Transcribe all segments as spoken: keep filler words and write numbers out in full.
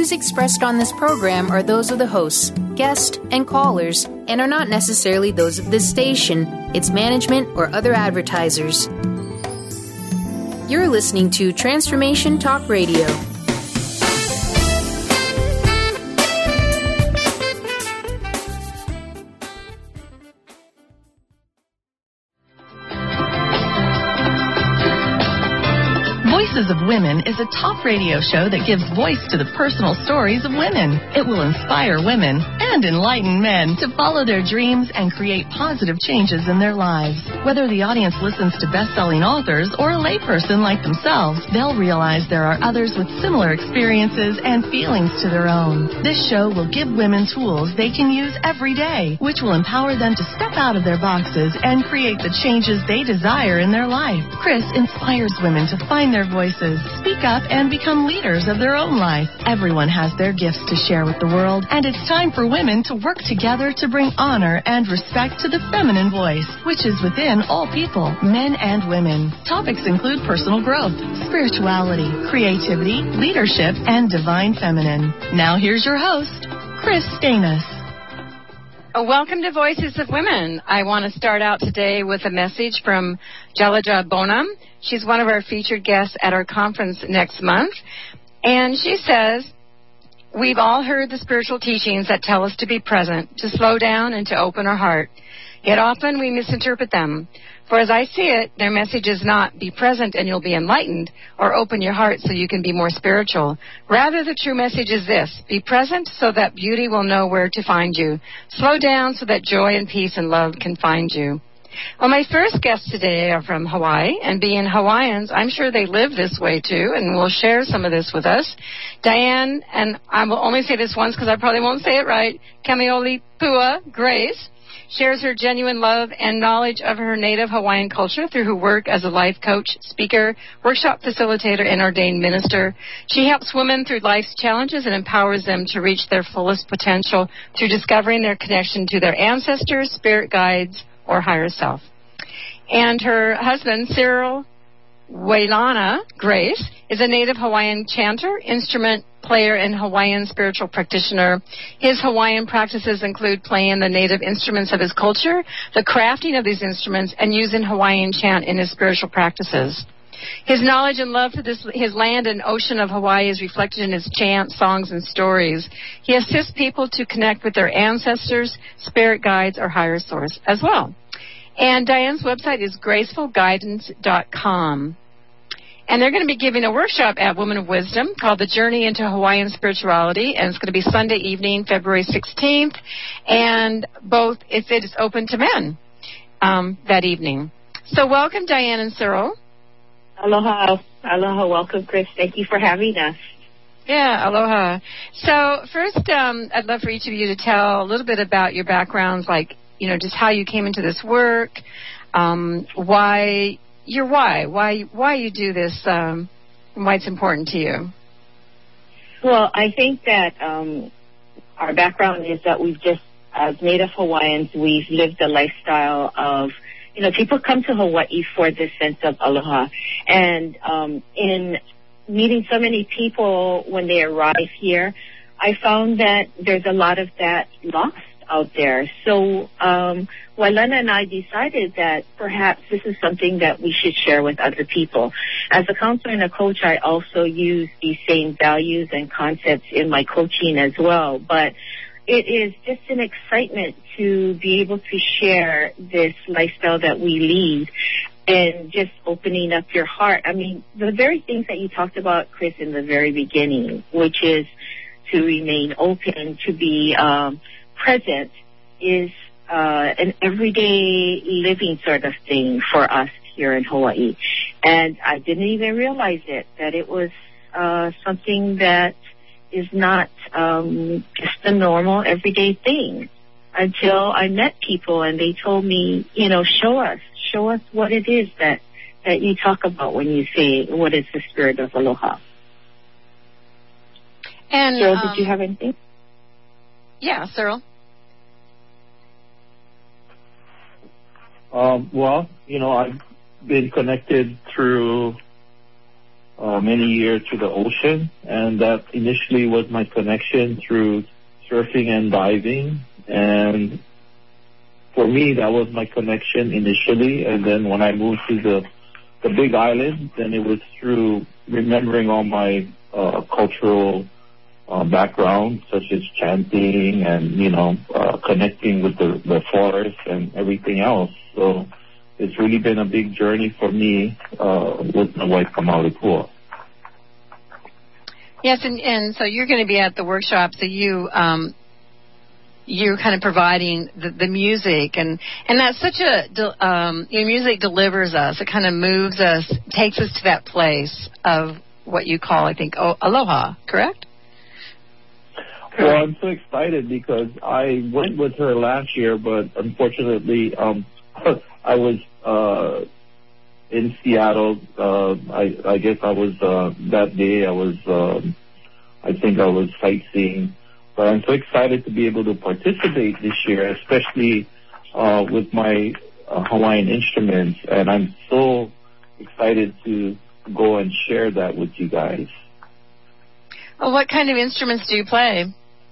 views expressed on this program are those of the hosts, guests, and callers, and are not necessarily those of this station, its management, or other advertisers. You're listening to Transformation Talk Radio. Voices of Women is a talk radio show that gives voice to the personal stories of women. It will inspire women and enlighten men to follow their dreams and create positive changes in their lives. Whether the audience listens to best-selling authors or a layperson like themselves, they'll realize there are others with similar experiences and feelings to their own. This show will give women tools they can use every day, which will empower them to step out of their boxes and create the changes they desire in their life. Chris inspires women to find their voices, speak up, and become leaders of their own life. Everyone has their gifts to share with the world, and it's time for women to work together to bring honor and respect to the feminine voice, which is within all people, men and women. Topics include personal growth, spirituality, creativity, leadership, and divine feminine. Now here's your host, Chris Stanis. Welcome to Voices of Women. I want to start out today with a message from Jalaja Bonham. She's one of our featured guests at our conference next month. And she says, we've all heard the spiritual teachings that tell us to be present, to slow down, and to open our heart. Yet often we misinterpret them. For as I see it, their message is not be present and you'll be enlightened, or open your heart so you can be more spiritual. Rather, the true message is this: be present so that beauty will know where to find you. Slow down so that joy and peace and love can find you. Well, my first guests today are from Hawaii, and being Hawaiians, I'm sure they live this way too, and will share some of this with us. Diane, and I will only say this once because I probably won't say it right, Kamioli Pua Grace, shares her genuine love and knowledge of her native Hawaiian culture through her work as a life coach, speaker, workshop facilitator, and ordained minister. She helps women through life's challenges and empowers them to reach their fullest potential through discovering their connection to their ancestors, spirit guides, or higher self. And her husband, Cyril Wailana Grace, is a native Hawaiian chanter, instrument player, and Hawaiian spiritual practitioner. His Hawaiian practices include playing the native instruments of his culture, the crafting of these instruments, and using Hawaiian chant in his spiritual practices. His knowledge and love for this, his land and ocean of Hawaii is reflected in his chants, songs, and stories. He assists people to connect with their ancestors, spirit guides, or higher source as well. And Diane's website is graceful guidance dot com. And they're going to be giving a workshop at Women of Wisdom called The Journey into Hawaiian Spirituality, and it's going to be Sunday evening, February sixteenth, and both it's, it's open to men um, that evening. So welcome, Diane and Cyril. Aloha. Aloha. Welcome, Chris. Thank you for having us. Yeah, aloha. So first, um, I'd love for each of you to tell a little bit about your backgrounds, like, you know, just how you came into this work, um, why, your why, why, why you do this, um, and why it's important to you. Well, I think that um, our background is that we've just, as Native Hawaiians, we've lived a lifestyle of, you know, people come to Hawaii for this sense of aloha. And um, in meeting so many people when they arrive here, I found that there's a lot of that lost out there. So um, Wailana and I decided that perhaps this is something that we should share with other people. As a counselor and a coach, I also use these same values and concepts in my coaching as well. But it is just an excitement to be able to share this lifestyle that we lead and just opening up your heart. I mean, the very things that you talked about, Chris, in the very beginning, which is to remain open, to be um, present, is uh, an everyday living sort of thing for us here in Hawaii. And I didn't even realize it, that it was uh, something that is not um, just a normal everyday thing, until I met people and they told me, you know, show us, show us what it is that, that you talk about when you say, what is the spirit of aloha? And Cyril, um, did you have anything? Yeah, Cyril. Um, well, you know, I've been connected through uh, many years to the ocean, and that initially was my connection through surfing and diving. And for me, that was my connection initially. And then when I moved to the the Big Island, then it was through remembering all my uh, cultural uh, background, such as chanting and, you know, uh, connecting with the, the forest and everything else. So it's really been a big journey for me uh, with my wife, Kamali Pua. Yes, and, and so you're going to be at the workshop, so you... Um you're kind of providing the, the music, and, and that's such a, um, your music delivers us. It kind of moves us, takes us to that place of what you call, I think, oh, aloha, correct? Well, I'm so excited because I went with her last year, but unfortunately, um, I was uh, in Seattle. Uh, I, I guess I was, uh, that day I was, uh, I think I was sightseeing. But I'm so excited to be able to participate this year, especially uh, with my uh, Hawaiian instruments. And I'm so excited to go and share that with you guys. Well, what kind of instruments do you play?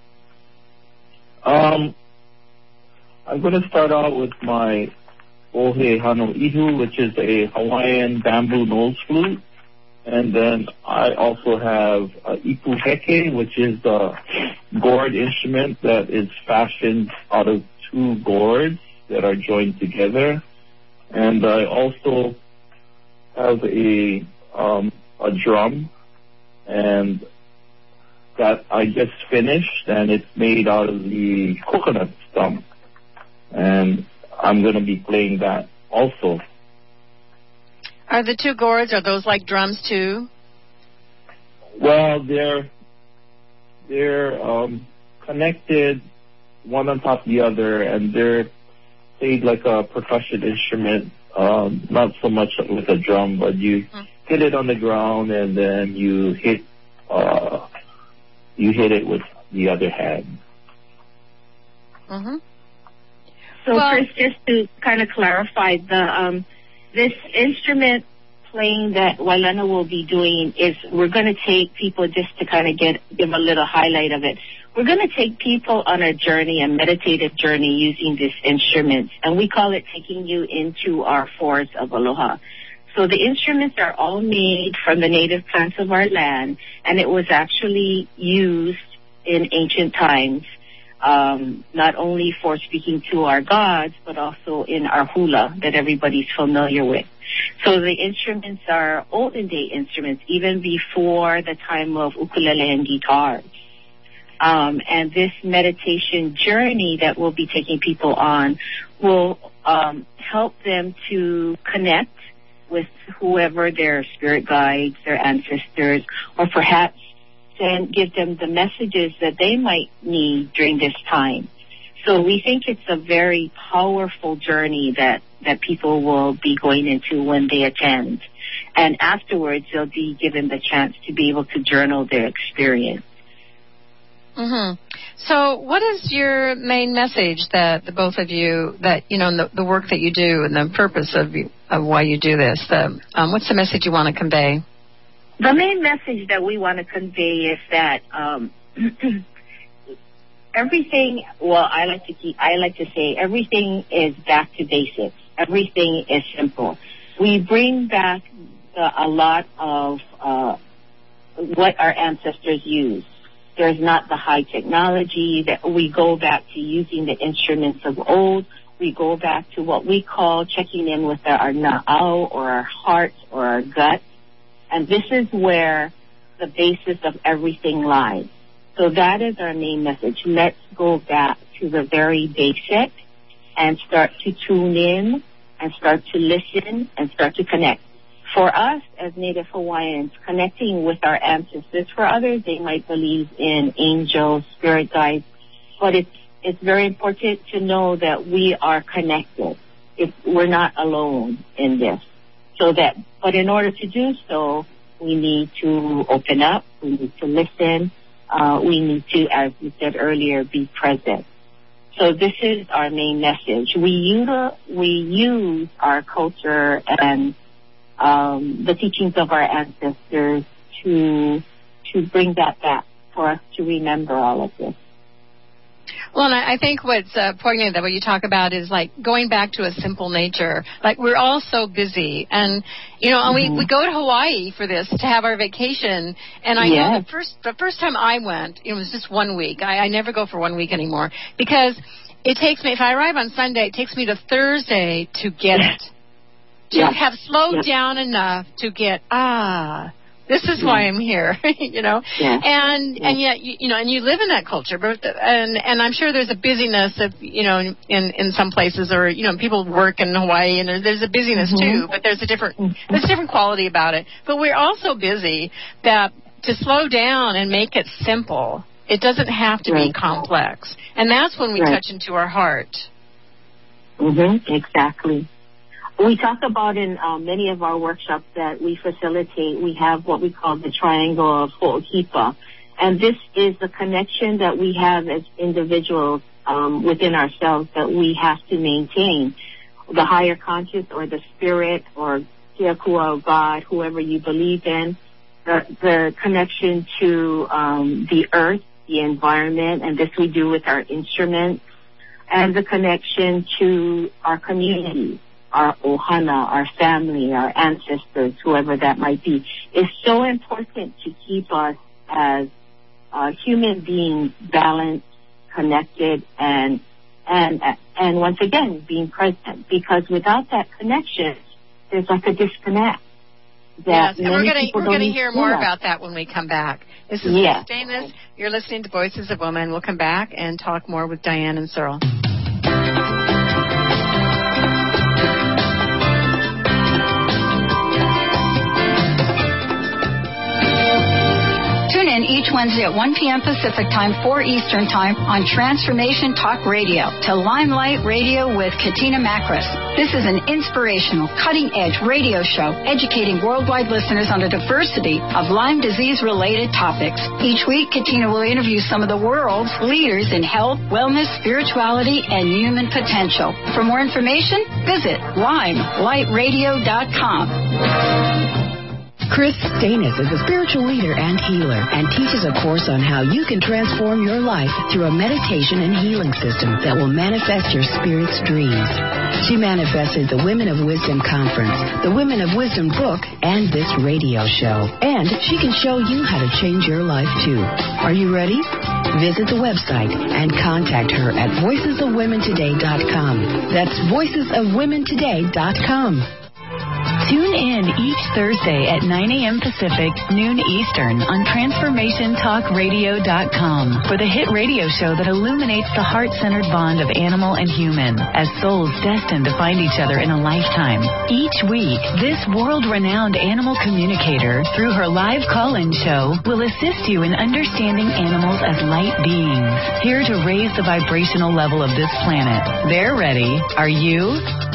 Um, I'm going to start out with my Ohe Hano Ihu, which is a Hawaiian bamboo nose flute. And then I also have uh, Ipu Heke, which is the gourd instrument that is fashioned out of two gourds that are joined together. And I also have a um, a drum, and that I just finished, and it's made out of the coconut stump. And I'm going to be playing that also. Are the two gourds, are those like drums too? Well, they're they're um, connected one on top of the other, and they're played like a percussion instrument, um, not so much with a drum, but you mm. hit it on the ground, and then you hit uh, you hit it with the other hand. Mm-hmm. So, well, Chris, just to kind of clarify, the um, this instrument playing that Wailana will be doing is we're going to take people, just to kind of get give a little highlight of it, we're going to take people on a journey, a meditative journey using these instruments, and we call it taking you into our forest of aloha. So the instruments are all made from the native plants of our land, and it was actually used in ancient times, um, not only for speaking to our gods, but also in our hula that everybody's familiar with. So the instruments are olden day instruments, even before the time of ukulele and guitars. Um, and this meditation journey that we'll be taking people on will um, help them to connect with whoever their spirit guides, their ancestors, or perhaps then give them the messages that they might need during this time. So we think it's a very powerful journey that, that people will be going into when they attend. And afterwards, they'll be given the chance to be able to journal their experience. Mm-hmm. So what is your main message that the both of you, that, you know, the, the work that you do and the purpose of, you, of why you do this? The, um, what's the message you want to convey? The main message that we want to convey is that um, everything, well, I like to keep, I like to say everything is back to basics. Everything is simple. We bring back the, a lot of uh, what our ancestors used. There's not the high technology. That we go back to using the instruments of old. We go back to what we call checking in with our, our na'au, or our heart, or our gut. And this is where the basis of everything lies. So that is our main message. Let's go back to the very basic and start to tune in and start to listen and start to connect. For us as Native Hawaiians, connecting with our ancestors. For others, they might believe in angels, spirit guides, but it's it's very important to know that we are connected. If we're not alone in this. So that, but in order to do so, we need to open up, we need to listen, uh, we need to, as you said earlier, be present. So this is our main message. We use, we use our culture and um, the teachings of our ancestors to to bring that back for us to remember all of this. Well, and I think what's uh, poignant that what you talk about is like going back to a simple nature. Like we're all so busy, and you know, and mm-hmm. we, we go to Hawaii for this to have our vacation. And I yes. know the first the first time I went, it was just one week. I, I never go for one week anymore because it takes me. If I arrive on Sunday, it takes me to Thursday to get it, to yeah. have slowed yeah. down enough to get ah. This is why I'm here, you know, yeah. and yeah. and yet you, you know, and you live in that culture, but and and I'm sure there's a busyness of you know in in some places, or you know people work in Hawaii and there's a busyness mm-hmm. too, but there's a different there's a different quality about it. But we're also busy that to slow down and make it simple. It doesn't have to right. be complex, and that's when we right. touch into our heart. Mm-hmm. Exactly. We talk about in uh, many of our workshops that we facilitate, we have what we call the triangle of Ho'okipa. And this is the connection that we have as individuals um, within ourselves that we have to maintain. The higher conscious or the spirit or Keakua or God, whoever you believe in, the, the connection to um, the earth, the environment, and this we do with our instruments, and the connection to our community. Our ohana, our family, our ancestors, whoever that might be, is so important to keep us as uh, human beings balanced, connected, and and and once again being present. Because without that connection, there's like a disconnect. That yes, and we're going to we're going to hear more about that when we come back. This is yes. Danis. You're listening to Voices of Women. We'll come back and talk more with Diane and Cyril. Tune in each Wednesday at one p.m. Pacific Time, four Eastern Time on Transformation Talk Radio to Limelight Radio with Katina Makris. This is an inspirational, cutting-edge radio show educating worldwide listeners on a diversity of Lyme disease-related topics. Each week, Katina will interview some of the world's leaders in health, wellness, spirituality, and human potential. For more information, visit lime light radio dot com. Chris Stanis is a spiritual leader and healer and teaches a course on how you can transform your life through a meditation and healing system that will manifest your spirit's dreams. She manifested the Women of Wisdom Conference, the Women of Wisdom book, and this radio show. And she can show you how to change your life, too. Are you ready? Visit the website and contact her at voices of women today dot com. That's voices of women today dot com. Tune in each Thursday at nine a.m. Pacific, noon Eastern on Transformation Talk Radio dot com for the hit radio show that illuminates the heart-centered bond of animal and human as souls destined to find each other in a lifetime. Each week, this world-renowned animal communicator, through her live call-in show, will assist you in understanding animals as light beings, here to raise the vibrational level of this planet. They're ready. Are you?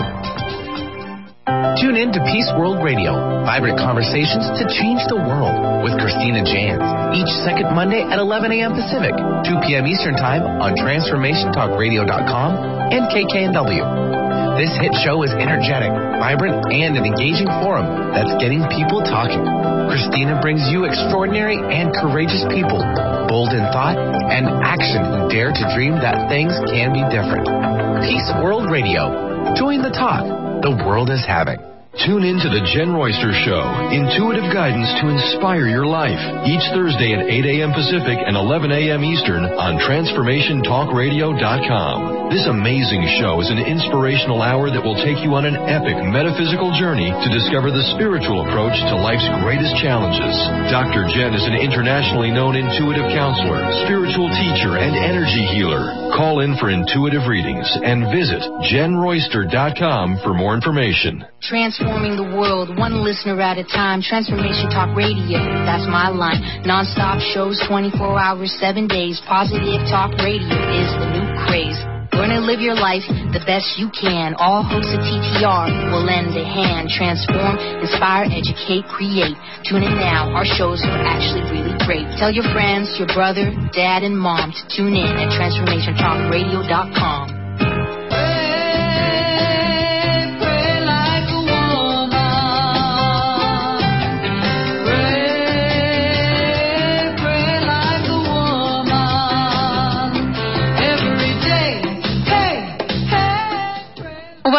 Tune in to Peace World Radio, vibrant conversations to change the world with Christina Jans, each second Monday at eleven a.m. Pacific, two p.m. Eastern Time on Transformation Talk Radio dot com and K K N W. This hit show is energetic, vibrant, and an engaging forum that's getting people talking. Christina brings you extraordinary and courageous people, bold in thought and action who dare to dream that things can be different. Peace World Radio. Join the talk the world is having. Tune in to The Jen Royster Show, intuitive guidance to inspire your life, each Thursday at eight a.m. Pacific and eleven a.m. Eastern on Transformation Talk Radio dot com. This amazing show is an inspirational hour that will take you on an epic metaphysical journey to discover the spiritual approach to life's greatest challenges. Doctor Jen is an internationally known intuitive counselor, spiritual teacher, and energy healer. Call in for intuitive readings and visit Jen Royster dot com for more information. Transforming the world, one listener at a time. Transformation Talk Radio, that's my line. Non-stop shows, twenty-four hours, seven days. Positive Talk Radio is the new craze. Learn and live your life the best you can. All hosts of T T R will lend a hand. Transform, inspire, educate, create. Tune in now. Our shows are actually really great. Tell your friends, your brother, dad, and mom to tune in at Transformation Talk Radio dot com.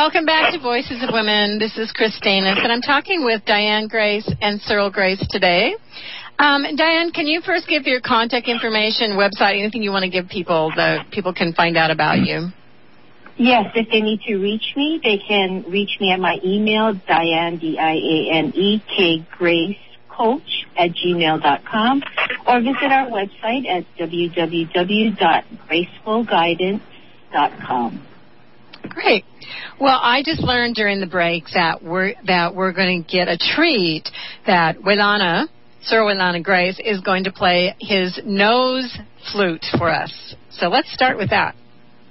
Welcome back to Voices of Women. This is Chris Stanis, and I'm talking with Diane Grace and Cyril Grace today. Um, Diane, can you first give your contact information, website, anything you want to give people that people can find out about you? Yes, if they need to reach me, they can reach me at my email, Diane, D I A N E K, Grace Coach at gmail dot com, or visit our website at w w w dot graceful guidance dot com. Great. Well, I just learned during the break that we're that we're going to get a treat that Wailana, Sir Wailana Grace, is going to play his nose flute for us. So let's start with that.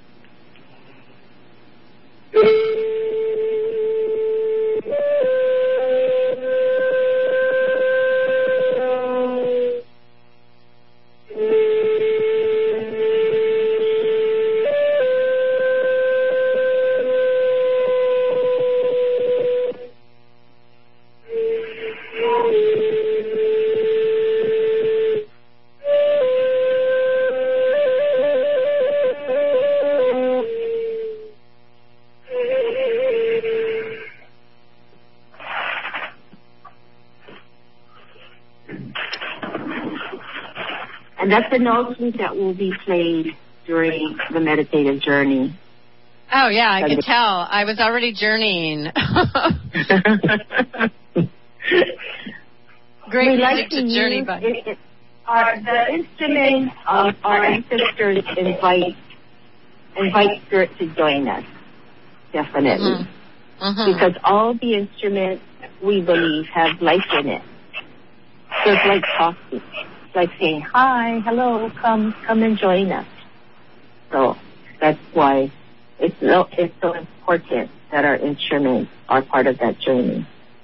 And that's the nose flute that will be played during the meditative journey. Oh, yeah, I could tell. I was already journeying. Great we music like to, to journey by. It, it, our, the instruments of our ancestors invite, invite spirit to join us, definitely. Mm-hmm. Mm-hmm. Because all the instruments, we believe, have life in it. So it's like talking. It's like saying, hi, hello, come come and join us. So that's why it's so, it's so important that our instruments are part of that journey.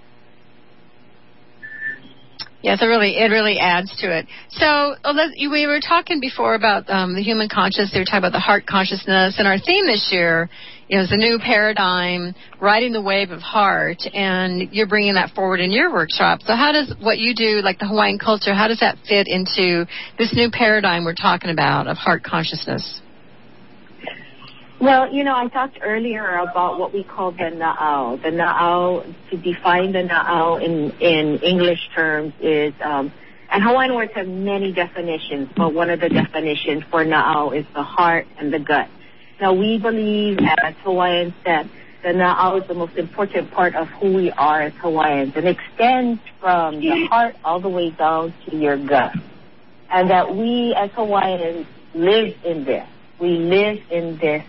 Yes, it really it really adds to it. So we were talking before about um, the human consciousness. We were talking about the heart consciousness, and our theme this year is a new paradigm, riding the wave of heart, and you're bringing that forward in your workshop. So how does what you do, like the Hawaiian culture, how does that fit into this new paradigm we're talking about of heart consciousness? Well, you know, I talked earlier about what we call the na'au. The na'au, to define the na'au in, in English terms is, um, and Hawaiian words have many definitions, but one of the definitions for na'au is the heart and the gut. Now, we believe as Hawaiians that the na'au is the most important part of who we are as Hawaiians and extends from the heart all the way down to your gut. And that we as Hawaiians live in this. We live in this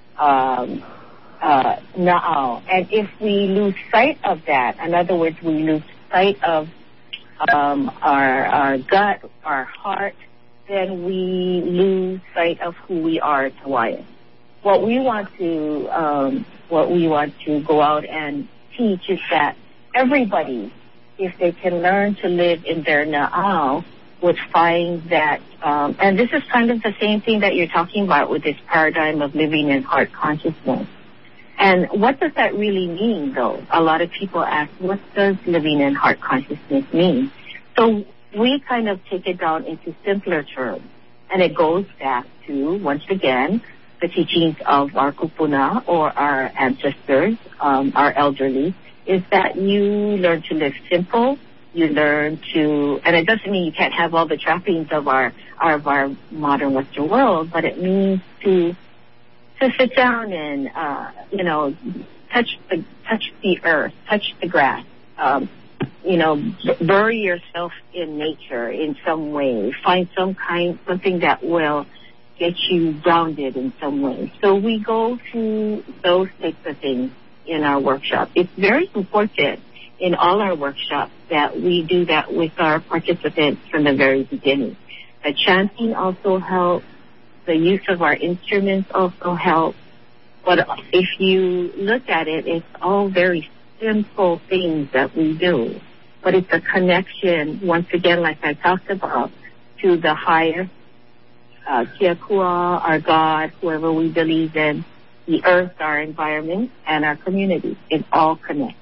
Um, uh, na'au. And if we lose sight of that, in other words, we lose sight of um, our, our gut, our heart, then we lose sight of who we are as Hawaiians. What we want to, um, what we want to go out and teach is that everybody, if they can learn to live in their na'au, would find that, um, and this is kind of the same thing that you're talking about with this paradigm of living in heart consciousness. And what does that really mean, though? A lot of people ask, what does living in heart consciousness mean? So we kind of take it down into simpler terms. And it goes back to, once again, the teachings of our kupuna or our ancestors, um, our elderly, is that you learn to live simple. You learn to, and it doesn't mean you can't have all the trappings of our, of our modern Western world, but it means to, to sit down and, uh, you know, touch the, touch the earth, touch the grass, um, you know, b- bury yourself in nature in some way, find some kind, something that will get you grounded in some way. So we go to those types of things in our workshop. It's very important in all our workshops that we do that with our participants from the very beginning. The chanting also helps. The use of our instruments also helps. But if you look at it, it's all very simple things that we do. But it's a connection, once again, like I talked about, to the higher, uh, Kiakua, our God, whoever we believe in, the earth, our environment, and our community. It all connects.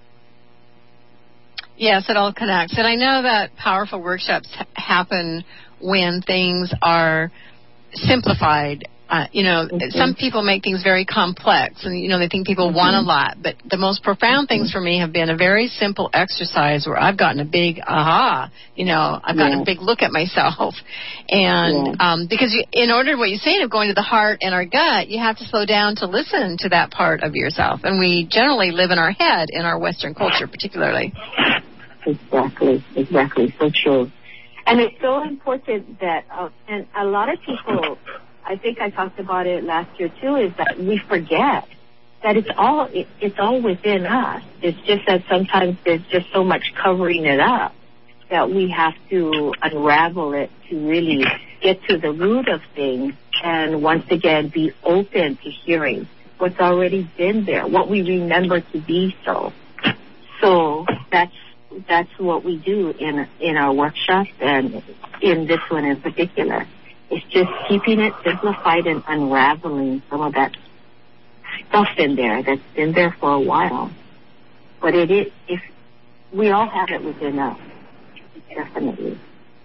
Yes, it all connects. And I know that powerful workshops ha- happen when things are simplified. Uh, you know, mm-hmm. some people make things very complex, and, you know, they think people mm-hmm. want a lot. But the most profound things for me have been a very simple exercise where I've gotten a big aha, you know, I've gotten yeah. a big look at myself. And yeah. um, because you, in order, what you're saying of going to the heart and our gut, you have to slow down to listen to that part of yourself. And we generally live in our head in our Western culture particularly. Exactly, exactly, so true. And it's so important that, uh, and a lot of people, I think I talked about it last year too, is that we forget that it's all it, it's all within us. It's just that sometimes there's just so much covering it up that we have to unravel it to really get to the root of things and once again be open to hearing what's already been there, what we remember to be so. So that's that's what we do in in our workshops and in this one in particular. It's just keeping it simplified and unraveling some of that stuff in there that's been there for a while. But it is, if we all have it within us, definitely.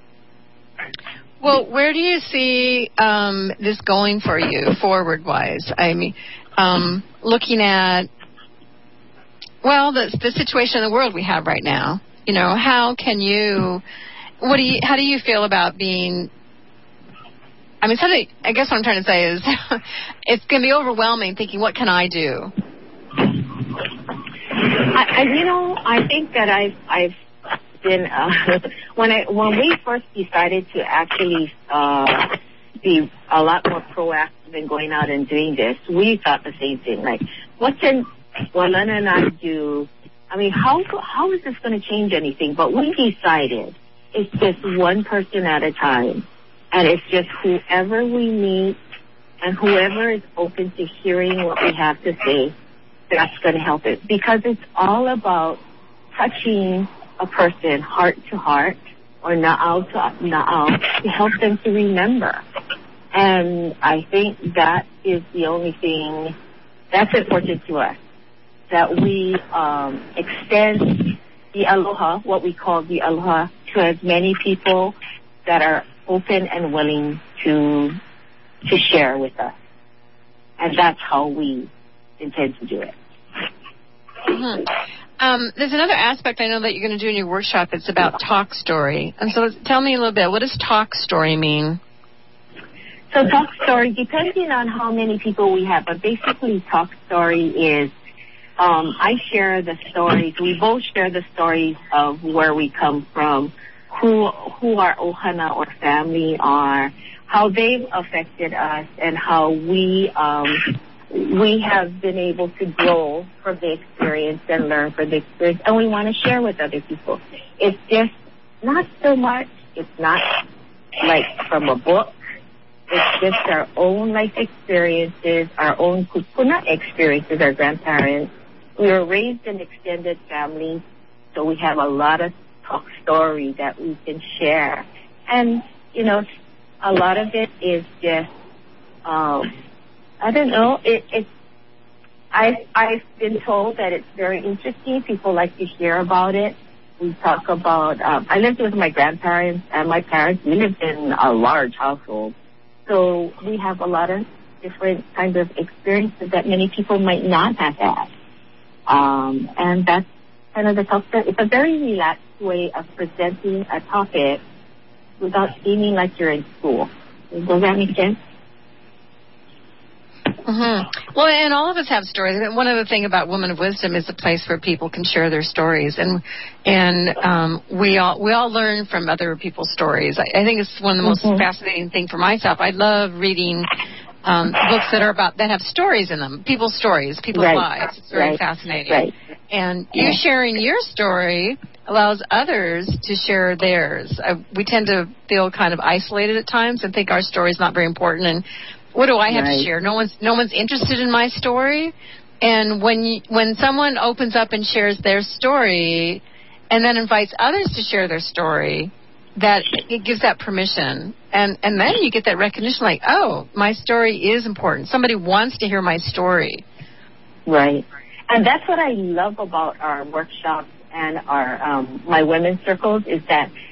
Well, where do you see um, this going for you forward-wise? I mean, um, looking at, well, the, the situation in the world we have right now. You know, how can you, what do you, how do you feel about being, I mean, something, I guess what I'm trying to say is it's going to be overwhelming thinking, what can I do? I, I, you know, I think that I've, I've been, uh, when I, when we first decided to actually uh, be a lot more proactive in going out and doing this, we thought the same thing, like, what can Walana and I do? I mean, how how is this going to change anything? But we decided it's just one person at a time. And it's just whoever we meet and whoever is open to hearing what we have to say, that's going to help it. Because it's all about touching a person heart to heart or na'au to na'au to help them to remember. And I think that is the only thing that's important to us, that we um, extend the aloha, what we call the aloha, to as many people that are open and willing to to share with us. And that's how we intend to do it. Mm-hmm. Um, there's another aspect I know that you're going to do in your workshop. It's about talk story. And so tell me a little bit, what does talk story mean? So talk story, depending on how many people we have, but basically talk story is um, I share the stories. We both share the stories of where we come from, who who our ohana or family are, how they've affected us, and how we um, we have been able to grow from the experience and learn from the experience, and we want to share with other people. It's just not so much, it's not like from a book. It's just our own life experiences, our own kupuna experiences, our grandparents. We were raised in extended families, so we have a lot of talk story that we can share. And, you know, a lot of it is just, um, I don't know, it, it's, I've, I've been told that it's very interesting. People like to hear about it. We talk about, um, I lived with my grandparents and my parents. We lived in a large household. So we have a lot of different kinds of experiences that many people might not have had. Um, and that's kind of the talk story. It's a very relaxed way of presenting a topic without seeming like you're in school. Does that make sense? Mm-hmm. Well, and all of us have stories. One other thing about Women of Wisdom is a place where people can share their stories, and and um, we all we all learn from other people's stories. I, I think it's one of the most mm-hmm. fascinating things for myself. I love reading um, books that are about that have stories in them, people's stories, people's right. lives. It's very right. fascinating. Right. And you sharing your story allows others to share theirs. Uh, we tend to feel kind of isolated at times and think our story is not very important. And what do I have right. to share? No one's no one's interested in my story. And when you, when someone opens up and shares their story, and then invites others to share their story, that it gives that permission, and and then you get that recognition, like, oh, my story is important. Somebody wants to hear my story. Right, and that's what I love about our workshops and our um, my women's circles is that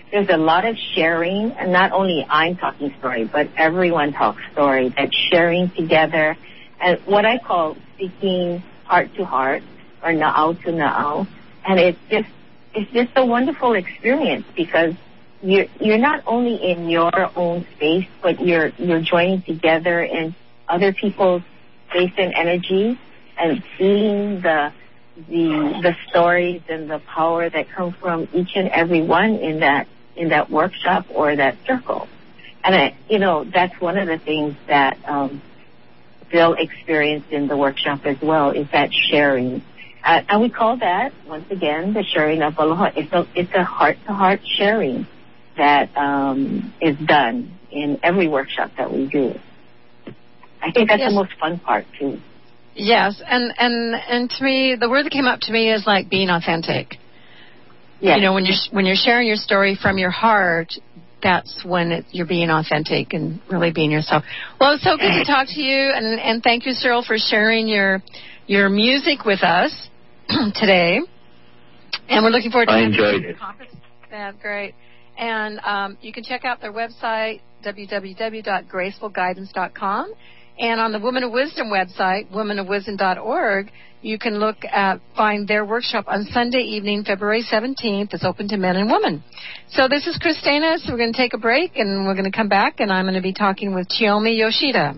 there's a lot of sharing, and not only I'm talking story, but everyone talks story, that sharing together, and what I call speaking heart to heart, or na'au to na'au, and it's just, it's just a wonderful experience, because you're, you're not only in your own space, but you're, you're joining together in other people's space and energy, and feeling the, the, the stories and the power that come from each and every one in that, in that workshop or that circle. And I, you know, that's one of the things that, um, Bill experienced in the workshop as well, is that sharing. Uh, and we call that, once again, the sharing of aloha. It's a, it's a heart-to-heart sharing that um, is done in every workshop that we do. I think that's yes. the most fun part, too. Yes, and, and, and to me, the word that came up to me is like being authentic. Yes. You know, when you're, when you're sharing your story from your heart, that's when it, you're being authentic and really being yourself. Well, it's so good to talk to you, and, and thank you, Cyril, for sharing your your music with us today. And we're looking forward to I enjoyed it. That's great. And um, you can check out their website, w w w dot graceful guidance dot com. And on the Women of Wisdom website, women of wisdom dot org, you can look at, find their workshop on Sunday evening, February seventeenth. It's open to men and women. So this is Christina. So we're going to take a break, and we're going to come back, and I'm going to be talking with Chiyomi Yoshida.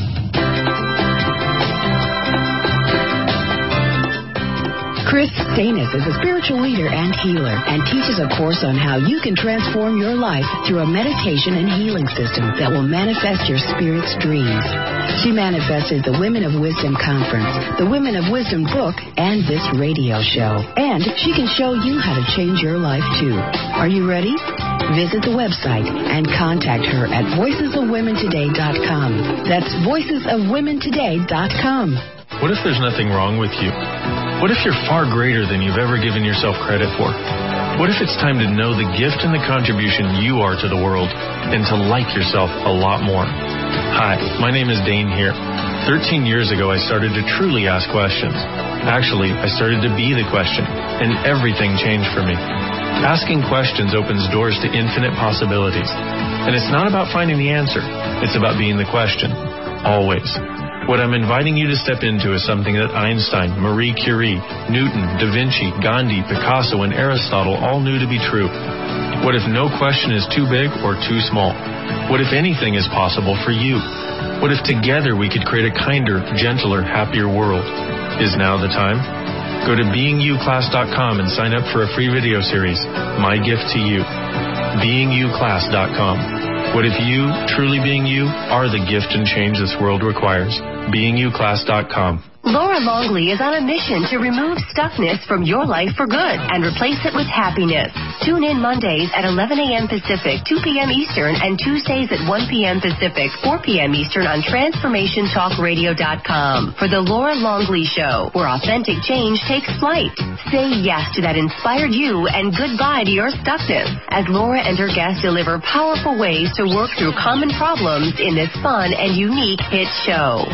Chris Stanis is a spiritual leader and healer, and teaches a course on how you can transform your life through a meditation and healing system that will manifest your spirit's dreams. She manifested the Women of Wisdom Conference, the Women of Wisdom book, and this radio show. And she can show you how to change your life, too. Are you ready? Visit the website and contact her at voices of women today dot com. That's voices of women today dot com. What if there's nothing wrong with you? What if you're far greater than you've ever given yourself credit for? What if it's time to know the gift and the contribution you are to the world, and to like yourself a lot more? Hi, my name is Dane here. Thirteen years ago, I started to truly ask questions. Actually, I started to be the question, and everything changed for me. Asking questions opens doors to infinite possibilities. And it's not about finding the answer. It's about being the question. Always. What I'm inviting you to step into is something that Einstein, Marie Curie, Newton, Da Vinci, Gandhi, Picasso, and Aristotle all knew to be true. What if no question is too big or too small? What if anything is possible for you? What if together we could create a kinder, gentler, happier world? Is now the time? Go to being you class dot com and sign up for a free video series, My Gift to You. being you class dot com. What if you, truly being you, are the gift and change this world requires? being you class dot com. Laura Longley is on a mission to remove stuckness from your life for good and replace it with happiness. Tune in Mondays at eleven a.m. Pacific, two p.m. Eastern, and Tuesdays at one p.m. Pacific, four p.m. Eastern on transformation talk radio dot com for the Laura Longley Show, where authentic change takes flight. Say yes to that inspired you and goodbye to your stuckness as Laura and her guests deliver powerful ways to work through common problems in this fun and unique hit show.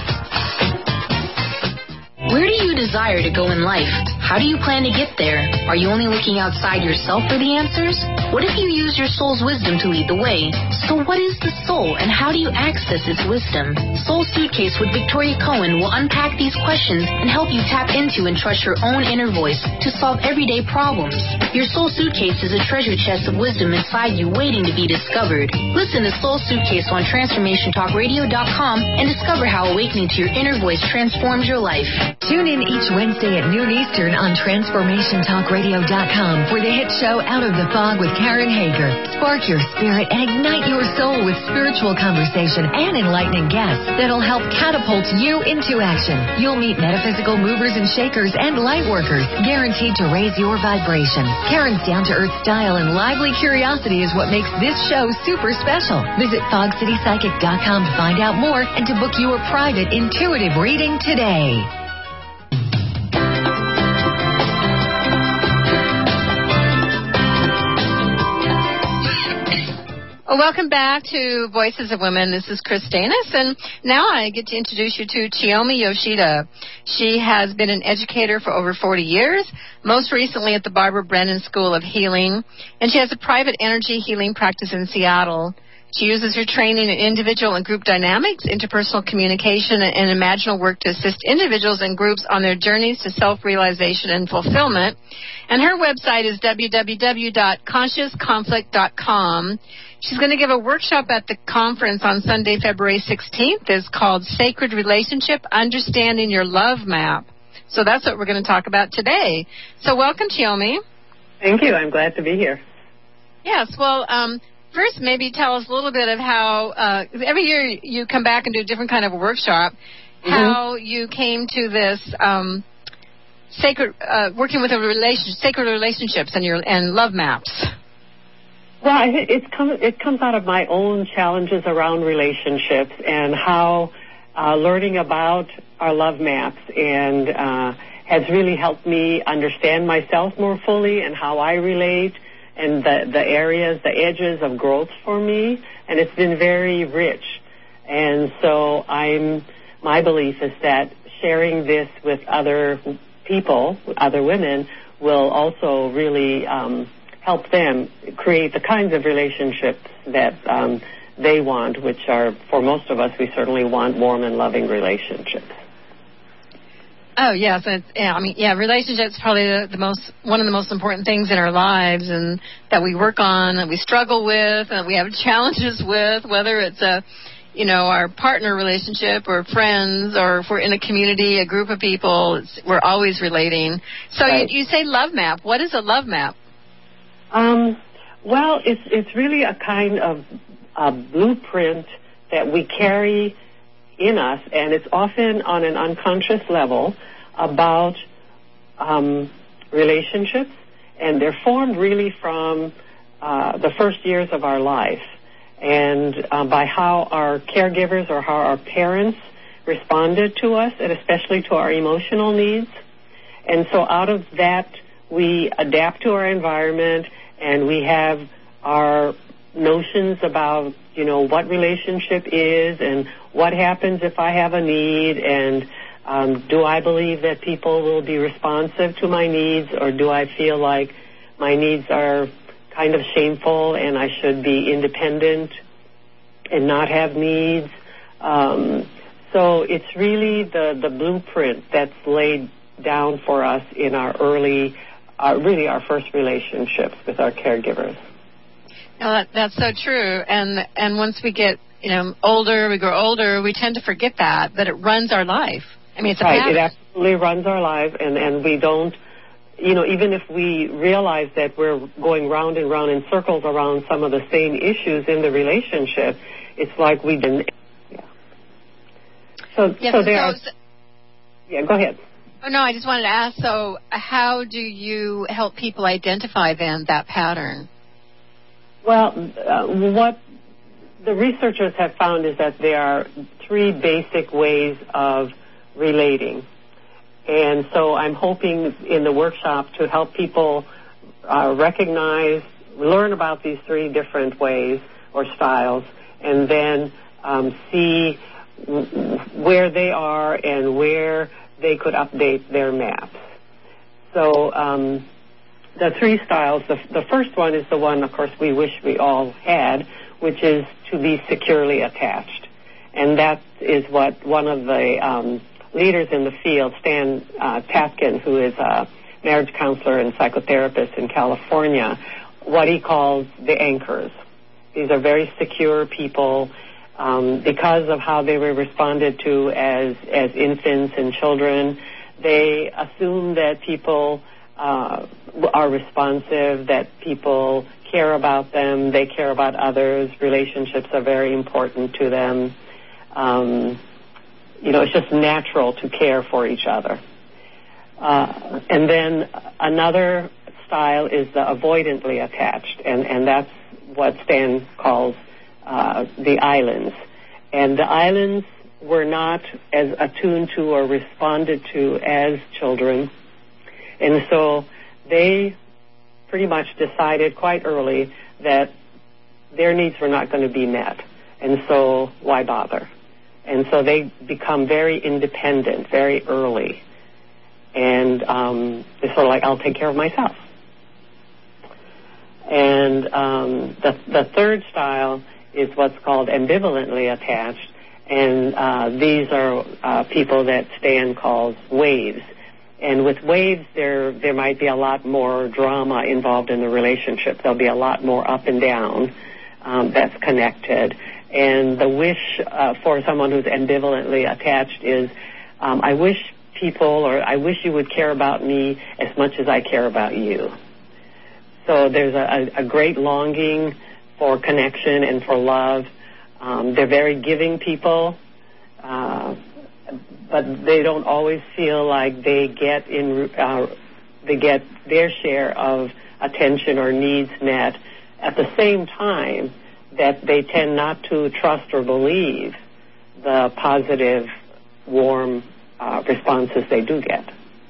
Where do you desire to go in life? How do you plan to get there? Are you only looking outside yourself for the answers? What if you use your soul's wisdom to lead the way? So what is the soul, and how do you access its wisdom? Soul Suitcase with Victoria Cohen will unpack these questions and help you tap into and trust your own inner voice to solve everyday problems. Your Soul Suitcase is a treasure chest of wisdom inside you waiting to be discovered. Listen to Soul Suitcase on transformation talk radio dot com and discover how awakening to your inner voice transforms your life. Tune in each Wednesday at noon Eastern on transformation talk radio dot com for the hit show Out of the Fog with Karen Hager. Spark your spirit and ignite your soul with spiritual conversation and enlightening guests that'll help catapult you into action. You'll meet metaphysical movers and shakers and light workers, guaranteed to raise your vibration. Karen's down-to-earth style and lively curiosity is what makes this show super special. Visit fog city psychic dot com to find out more and to book your private intuitive reading today. Well, welcome back to Voices of Women. This is Chris Danis, and now I get to introduce you to Chiyomi Yoshida. She has been an educator for over forty years, most recently at the Barbara Brennan School of Healing, and she has a private energy healing practice in Seattle. She uses her training in individual and group dynamics, interpersonal communication, and imaginal work to assist individuals and groups on their journeys to self-realization and fulfillment. And her website is w w w dot conscious conflict dot com. She's going to give a workshop at the conference on Sunday, February sixteenth. It's called Sacred Relationship, Understanding Your Love Map. So that's what we're going to talk about today. So welcome, Chiyomi. Thank you. I'm glad to be here. Yes, well, um, first maybe tell us a little bit of how, uh, every year you come back and do a different kind of a workshop, mm-hmm. how you came to this um, sacred, uh, working with a relation, sacred relationships and, your, and love maps. Well, I think it's come, it comes out of my own challenges around relationships and how uh, learning about our love maps and uh, has really helped me understand myself more fully and how I relate and the, the areas, the edges of growth for me. And it's been very rich. And so I'm, my belief is that sharing this with other people, other women, will also really um, help them create the kinds of relationships that um, they want, which are, for most of us, we certainly want warm and loving relationships. Oh, yes. It's, yeah, I mean, yeah, relationships are probably the, the most, one of the most important things in our lives and that we work on, that we struggle with, and we have challenges with, whether it's a, you know, our partner relationship or friends, or if we're in a community, a group of people, it's, we're always relating. So right. you, you say love map. What is a love map? Um, well, it's it's really a kind of a blueprint that we carry in us, and it's often on an unconscious level about um, relationships, and they're formed really from uh, the first years of our life, and uh, by how our caregivers or how our parents responded to us, and especially to our emotional needs. And so out of that, we adapt to our environment, and we have our notions about, you know, what relationship is and what happens if I have a need, and um, do I believe that people will be responsive to my needs, or do I feel like my needs are kind of shameful and I should be independent and not have needs. Um, so it's really the, the blueprint that's laid down for us in our early Uh, really our first relationships with our caregivers. Well, that, that's so true. And and once we get, you know, older, we grow older, we tend to forget that, that it runs our life. I mean, it's a right. pattern. It absolutely runs our life, and, and we don't, you know, even if we realize that we're going round and round in circles around some of the same issues in the relationship, it's like we didn't. Yeah. So, yeah, so so there are. So, yeah, go ahead. Oh, no, I just wanted to ask, so how do you help people identify, then, that pattern? Well, uh, what the researchers have found is that there are three basic ways of relating. And so I'm hoping in the workshop to help people uh, recognize, learn about these three different ways or styles, and then um, see w- where they are and where they could update their maps. So um, the three styles, the, the first one is the one, of course, we wish we all had, which is to be securely attached. And that is what one of the um, leaders in the field, Stan uh, Tatkin, who is a marriage counselor and psychotherapist in California, what he calls the anchors. These are very secure people. Um, because of how they were responded to as, as infants and children, they assume that people uh, are responsive, that people care about them, they care about others, relationships are very important to them. Um, you know, it's just natural to care for each other. Uh, and then another style is the avoidantly attached, and, and that's what Stan calls Uh, the islands. And the islands were not as attuned to or responded to as children. And so they pretty much decided quite early that their needs were not going to be met. And so why bother? And so they become very independent very early. And um, they're sort of like, I'll take care of myself. And um, the, the third style is what's called ambivalently attached. And uh, these are uh, people that Stan calls waves. And with waves, there there might be a lot more drama involved in the relationship. There'll be a lot more up and down um, that's connected. And the wish uh, for someone who's ambivalently attached is, um, I wish people, or I wish you would care about me as much as I care about you. So there's a, a great longing for connection and for love. Um, they're very giving people, uh, but they don't always feel like they get in uh, they get their share of attention or needs met. At the same time, that they tend not to trust or believe the positive, warm uh, responses they do get.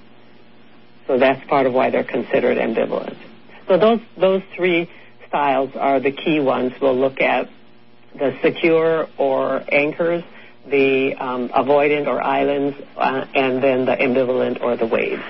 So that's part of why they're considered ambivalent. So those those three styles are the key ones. We'll look at the secure or anchors, the um, avoidant or islands, uh, and then the ambivalent or the waves.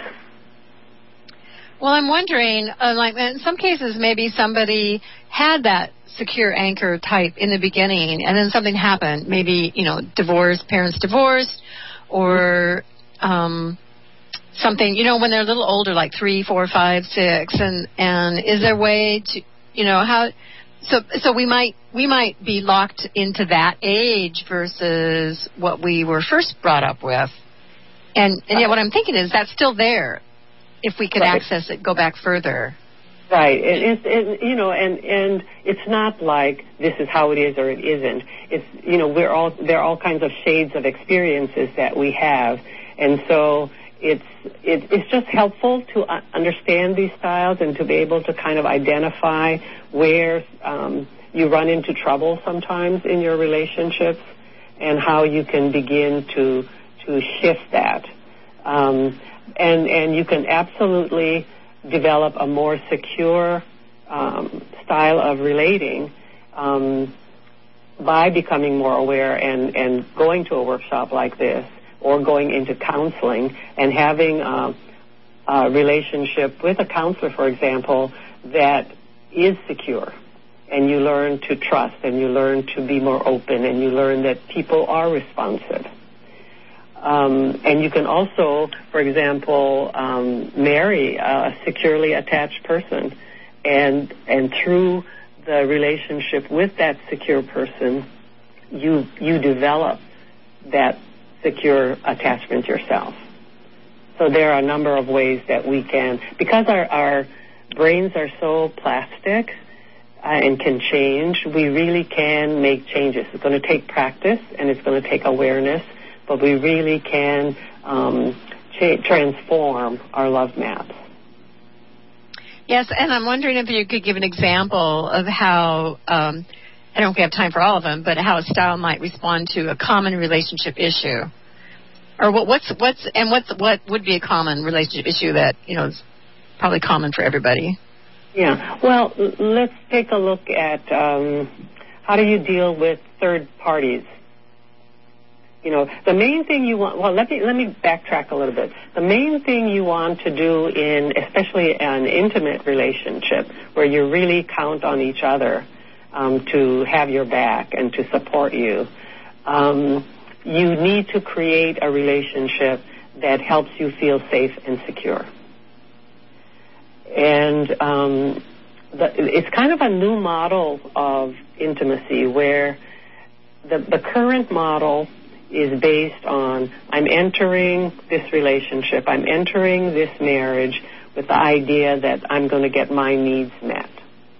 Well, I'm wondering, uh, like in some cases, maybe somebody had that secure anchor type in the beginning, and then something happened. Maybe, you know, divorce, parents divorced, or um, something, you know, when they're a little older, like three, four, five, six, and, and is there a way to, you know, how, so so we might we might be locked into that age versus what we were first brought up with. And, and yet what I'm thinking is that's still there if we could right. access it, go back further. Right. It, it, it, you know, and, and it's not like this is how it is or it isn't. It's, you know, we're all, there are all kinds of shades of experiences that we have. And so it's, it, it's just helpful to understand these styles and to be able to kind of identify where um, you run into trouble sometimes in your relationships and how you can begin to, to shift that. Um, and, and you can absolutely develop a more secure um, style of relating um, by becoming more aware and, and going to a workshop like this or going into counseling and having uh, a relationship with a counselor, for example, that is secure. And you learn to trust and you learn to be more open and you learn that people are responsive. Um, and you can also, for example, um, marry a securely attached person, and and through the relationship with that secure person, you you develop that secure attachment yourself. So there are a number of ways that we can, because our, our brains are so plastic uh, and can change, we really can make changes. It's going to take practice and it's going to take awareness, but we really can um, cha- transform our love maps. Yes, and I'm wondering if you could give an example of how, um, I don't know if we have time for all of them, but how a style might respond to a common relationship issue. Or what, what's, what's, and what's, what would be a common relationship issue that, you know, is probably common for everybody? Yeah, well, let's take a look at um, how do you deal with third parties. You know, the main thing you want, well, let me let me backtrack a little bit. The main thing you want to do in, especially an intimate relationship, where you really count on each other um, to have your back and to support you, um, you need to create a relationship that helps you feel safe and secure. And um, the, it's kind of a new model of intimacy where the, the current model is based on, I'm entering this relationship, I'm entering this marriage with the idea that I'm going to get my needs met.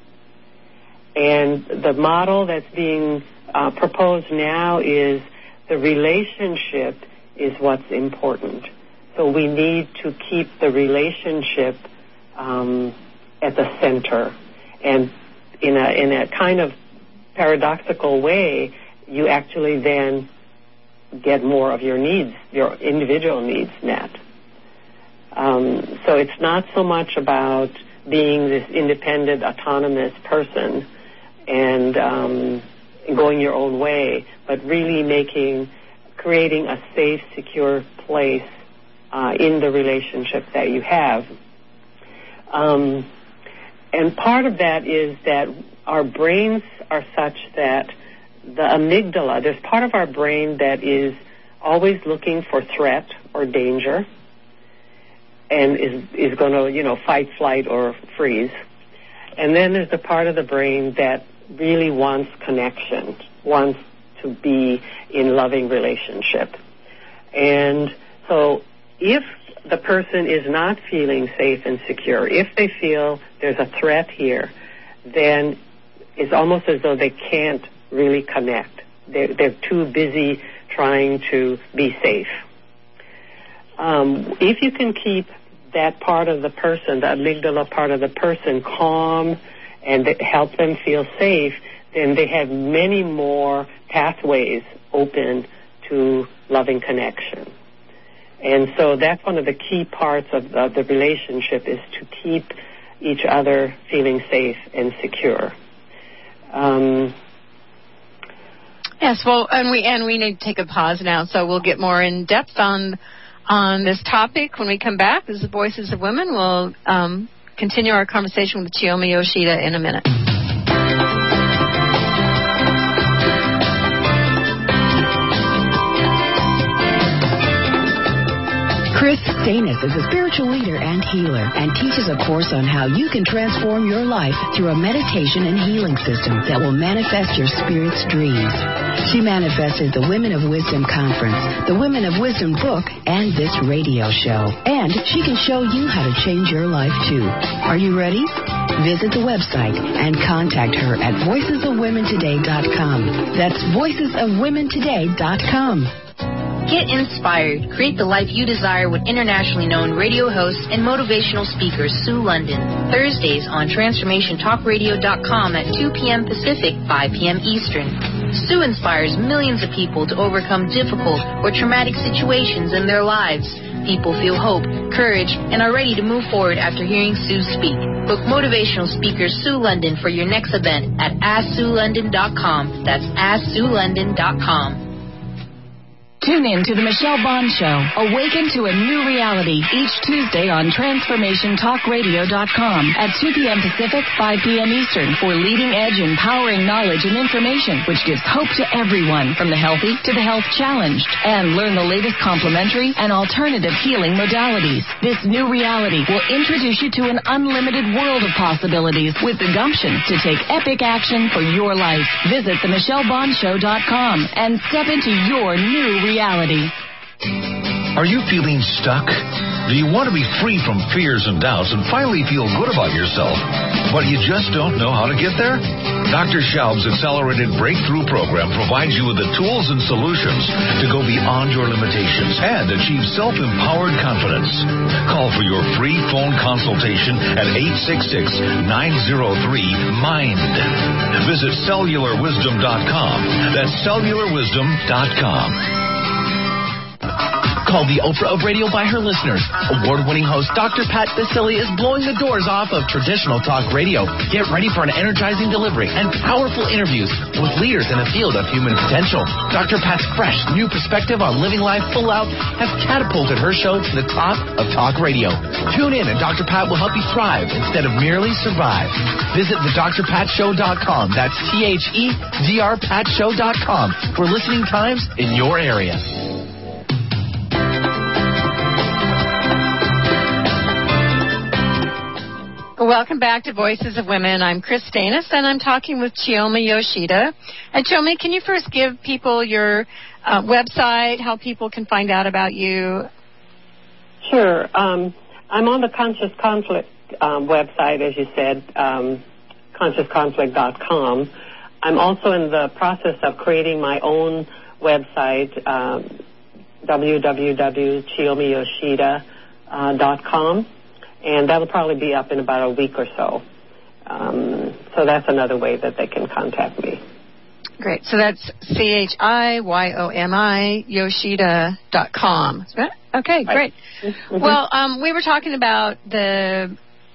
And the model that's being uh, proposed now is the relationship is what's important. So we need to keep the relationship um, at the center. And in a, in a kind of paradoxical way, you actually then get more of your needs, your individual needs met. Um, so it's not so much about being this independent, autonomous person, and um, going your own way, but really making, creating a safe, secure place uh, in the relationship that you have. Um, and part of that is that our brains are such that the amygdala, there's part of our brain that is always looking for threat or danger and is is going to, you know, fight, flight, or freeze. And then there's the part of the brain that really wants connection, wants to be in loving relationship. And so if the person is not feeling safe and secure, if they feel there's a threat here, then it's almost as though they can't really connect. They're, they're too busy trying to be safe. Um, if you can keep that part of the person, the amygdala part of the person, calm and help them feel safe, then they have many more pathways open to loving connection. And so that's one of the key parts of the, the relationship, is to keep each other feeling safe and secure. Um, yes, well, and we and we need to take a pause now, so we'll get more in depth on on this topic when we come back. This is Voices of Women. We'll um, continue our conversation with Chiyomi Yoshida in a minute. Chris Stanis is a spiritual leader and healer and teaches a course on how you can transform your life through a meditation and healing system that will manifest your spirit's dreams. She manifested the Women of Wisdom Conference, the Women of Wisdom book, and this radio show. And she can show you how to change your life, too. Are you ready? Visit the website and contact her at voices of women today dot com. That's voices of women today dot com. Get inspired. Create the life you desire with internationally known radio host and motivational speaker Sue London. Thursdays on transformation talk radio dot com at two p.m. Pacific, five p.m. Eastern. Sue inspires millions of people to overcome difficult or traumatic situations in their lives. People feel hope, courage, and are ready to move forward after hearing Sue speak. Book motivational speaker Sue London for your next event at ask sue london dot com. That's ask sue london dot com. Tune in to The Michelle Bond Show. Awaken to a new reality each Tuesday on transformation talk radio dot com at two p.m. Pacific, five p.m. Eastern for leading-edge, empowering knowledge and information which gives hope to everyone from the healthy to the health challenged. And learn the latest complementary and alternative healing modalities. This new reality will introduce you to an unlimited world of possibilities with the gumption to take epic action for your life. Visit the michelle bond show dot com and step into your new reality. Reality. Are you feeling stuck? Do you want to be free from fears and doubts and finally feel good about yourself, but you just don't know how to get there? Doctor Schaub's Accelerated Breakthrough Program provides you with the tools and solutions to go beyond your limitations and achieve self-empowered confidence. Call for your free phone consultation at eight six six, nine zero three, MIND. Visit cellular wisdom dot com. That's cellular wisdom dot com. Called the Oprah of radio by her listeners. Award-winning host Doctor Pat Baccili is blowing the doors off of traditional talk radio. Get ready for an energizing delivery and powerful interviews with leaders in the field of human potential. Doctor Pat's fresh, new perspective on living life full out has catapulted her show to the top of talk radio. Tune in and Doctor Pat will help you thrive instead of merely survive. Visit the dr pat show dot com. That's T H E D R pat show dot com for listening times in your area. Welcome back to Voices of Women. I'm Chris Stanis, and I'm talking with Chiyomi Yoshida. And Chiyomi, can you first give people your uh, website, how people can find out about you? Sure. Um, I'm on the Conscious Conflict um, website, as you said, um, conscious conflict dot com. I'm also in the process of creating my own website, um, w w w dot chiyomi yoshida dot com. And that'll probably be up in about a week or so. Um, so that's another way that they can contact me. Great. So that's C H I Y O M I Yoshida dot com. Okay, great. Mm-hmm. Well, um, we were talking about the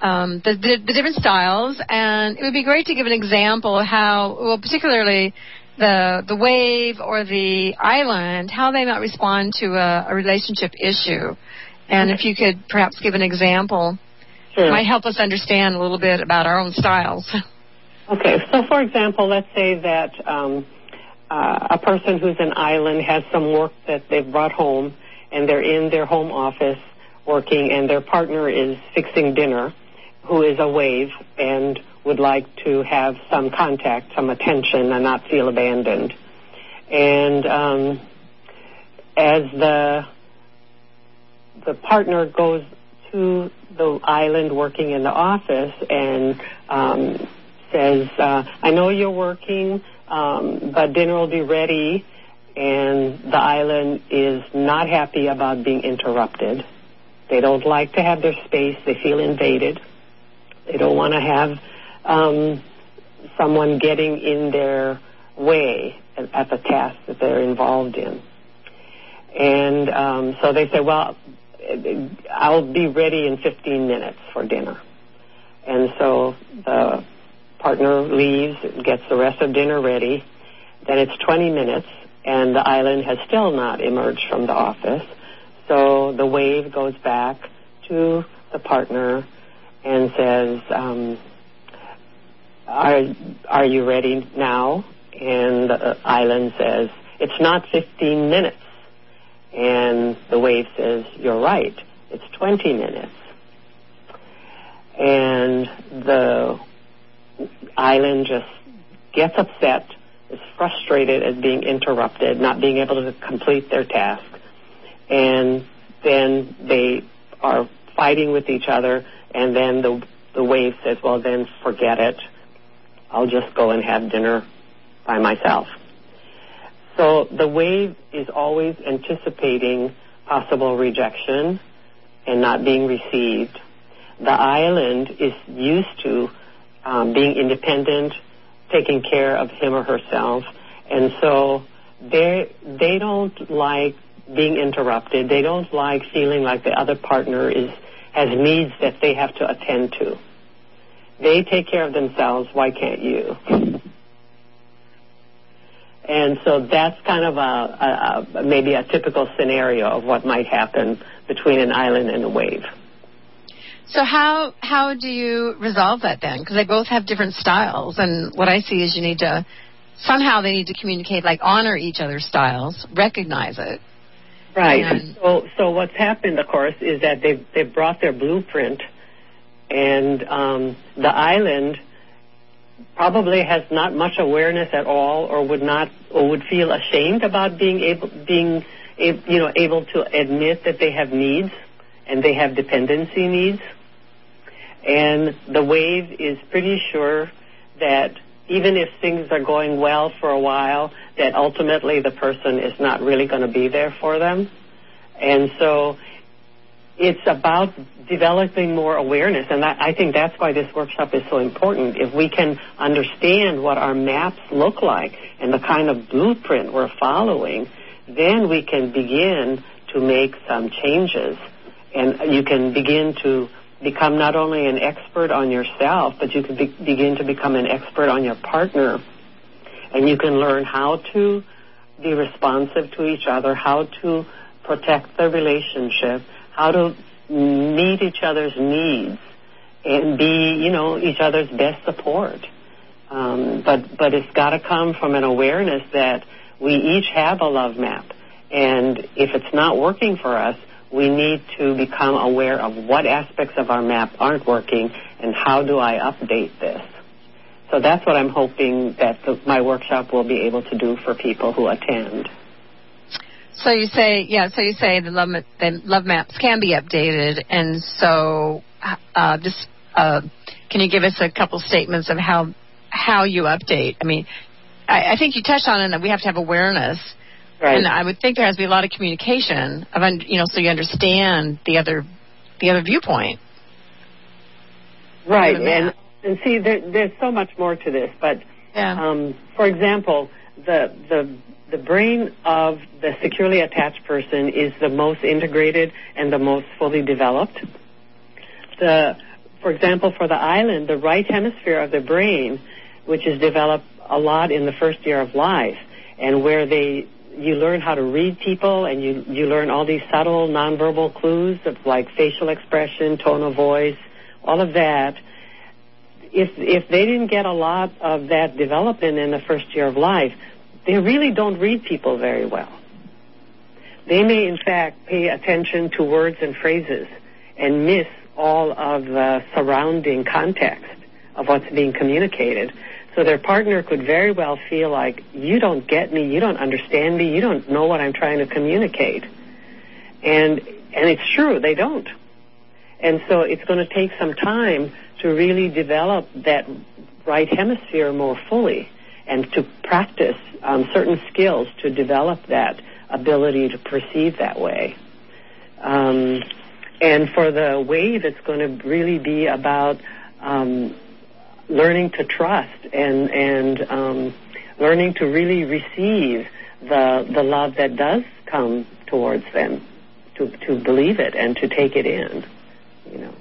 um, the, the the different styles, and it would be great to give an example of how, well, particularly the the wave or the island, how they might respond to a, a relationship issue. And if you could perhaps give an example, sure. It might help us understand a little bit about our own styles. Okay, so for example, let's say that um, uh, a person who's an island has some work that they've brought home, and they're in their home office working, and their partner is fixing dinner, who is a wave and would like to have some contact, some attention, and not feel abandoned. And um, as the the partner goes to the island working in the office and um, says, uh, I know you're working, um, but dinner will be ready, and the island is not happy about being interrupted. They don't like to have their space. They feel invaded. They don't want to have um, someone getting in their way at, at the task that they're involved in. And um, so they say, well, I'll be ready in fifteen minutes for dinner. And so the partner leaves, gets the rest of dinner ready. Then it's twenty minutes, and the island has still not emerged from the office. So the wave goes back to the partner and says, um, are, are you ready now? And the island says, it's not fifteen minutes. And the wave says, you're right, it's twenty minutes. And the island just gets upset, is frustrated at being interrupted, not being able to complete their task. And then they are fighting with each other, and then the the wave says, well, then forget it. I'll just go and have dinner by myself. So the wave is always anticipating possible rejection and not being received. The island is used to um, being independent, taking care of him or herself, and so they they don't like being interrupted. They don't like feeling like the other partner is has needs that they have to attend to. They take care of themselves. Why can't you? And so that's kind of a, a, a maybe a typical scenario of what might happen between an island and a wave. So how how do you resolve that then? Because they both have different styles, and what I see is you need to somehow they need to communicate, like honor each other's styles, recognize it. Right. And so so what's happened, of course, is that they've they've brought their blueprint, and um, the island probably has not much awareness at all, or would not, or would feel ashamed about being able, being, you know, able to admit that they have needs and they have dependency needs. And the wave is pretty sure that even if things are going well for a while, that ultimately the person is not really going to be there for them. And so it's about developing more awareness, and I, I think that's why this workshop is so important. If we can understand what our maps look like and the kind of blueprint we're following, then we can begin to make some changes, and you can begin to become not only an expert on yourself, but you can be, begin to become an expert on your partner, and you can learn how to be responsive to each other, how to protect the relationship, how to meet each other's needs and be, you know, each other's best support. Um, but but it's got to come from an awareness that we each have a love map, and if it's not working for us, we need to become aware of what aspects of our map aren't working and how do I update this. So that's what I'm hoping that the, my workshop will be able to do for people who attend. So you say, yeah, so you say the love, the love maps can be updated, and so uh, just uh, can you give us a couple statements of how how you update? I mean, I, I think you touched on it that we have to have awareness, right. And I would think there has to be a lot of communication of, you know, so you understand the other the other viewpoint. Right, and and see, there, there's so much more to this, but yeah. um, for example, the the The brain of the securely attached person is the most integrated and the most fully developed. The, for example, for the island, the right hemisphere of the brain, which is developed a lot in the first year of life, and where they you learn how to read people, and you you learn all these subtle nonverbal clues of like facial expression, tone of voice, all of that. If if they didn't get a lot of that development in the first year of life, they really don't read people very well. They may, in fact, pay attention to words and phrases and miss all of the surrounding context of what's being communicated. So their partner could very well feel like, you don't get me, you don't understand me, you don't know what I'm trying to communicate. And and it's true, they don't. And so it's going to take some time to really develop that right hemisphere more fully and to practice um, certain skills to develop that ability to perceive that way. Um, and for the wave, it's going to really be about um, learning to trust and and um, learning to really receive the the love that does come towards them, to to believe it and to take it in, you know.